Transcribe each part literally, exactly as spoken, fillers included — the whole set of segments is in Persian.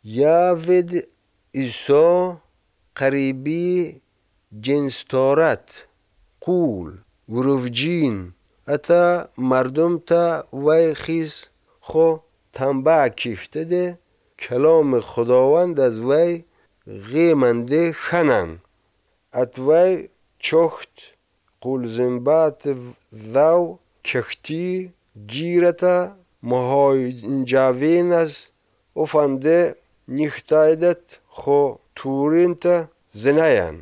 یا ود ایسا قریبی جنس تارت قول وروفجین اتا مردم تا وی خیز خو تنبع کیخته ده کلام خداوند از وی غیمنده خنن ات وی چخت قول زنبات ذو کختی گیرتا مهای جاوین از افنده نیختایدت خو تورین تا زناین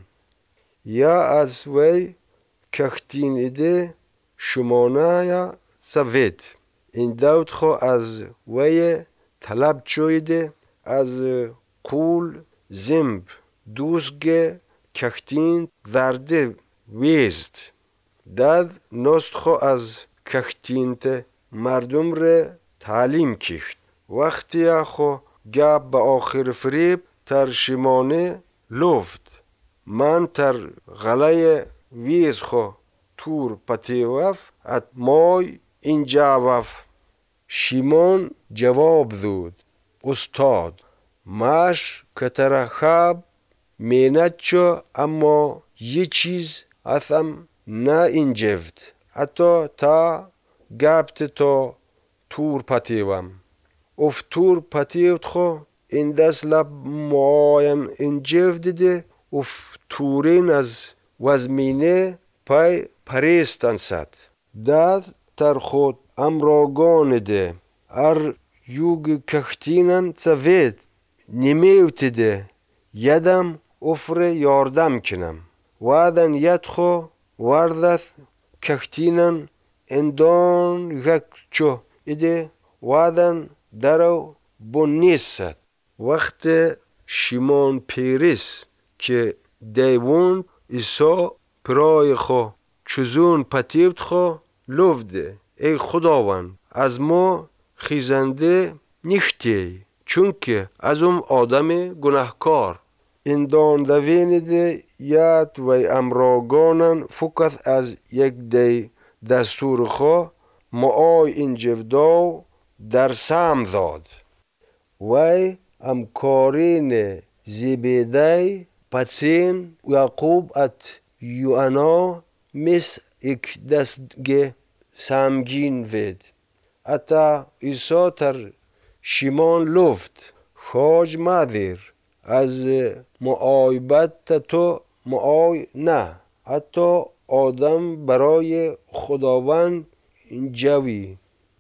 یا از وی کختین ایده شمانه یا سوید این داود خو از وی طلب چویده از قول زنب دوزگه کختین ورده ویزد داد نست خو از کختین ته مردم ره تعلیم کیخت وقتی خو گاب با آخر فریب تر شمانه لفت من تر غلای ویز خو تور پتی وف ات مای اینجا وف شیمان جواب دود استاد ماش کتر خواب مینت چو اما یه چیز اتم نه اینجفت اتا تا گابت تا تور پتی وم اف تور پتیوت خو این دست لب ماین اینجفت دیده اف تورین از وزمینه پای پریستن ست داد تر خود امراگان ده ار یوگ کختینن سوید نمیوت ده یدم افر یاردم کنم وادن ید خو وردت کختینن اندان یک چو ایده وادن درو بونیست وقت شیمان پیریس که دیوون ایسا پرای خو چوزون پتیبت خو لفده ای خداوند از ما خیزنده نیختی چون که از ام آدم گناهکار اندان دوین ده یاد و امراگانن فقط از یک دی دستور خو معای این جفداو در سام داد وی امکارین زیبیدی پسین یعقوب ات یوانا مس اک دستگه سامگین وید اتا ایسا تر شیمان لفت خاج مادر از معایبت تو معای نه حتی آدم برای خداوند جوی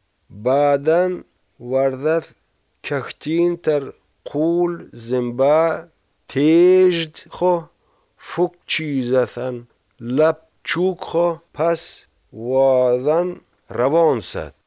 بعدن وردت کختین تر قول زنبا تیجد خو فک چیزتن لب چوک خو پس وادن روان ست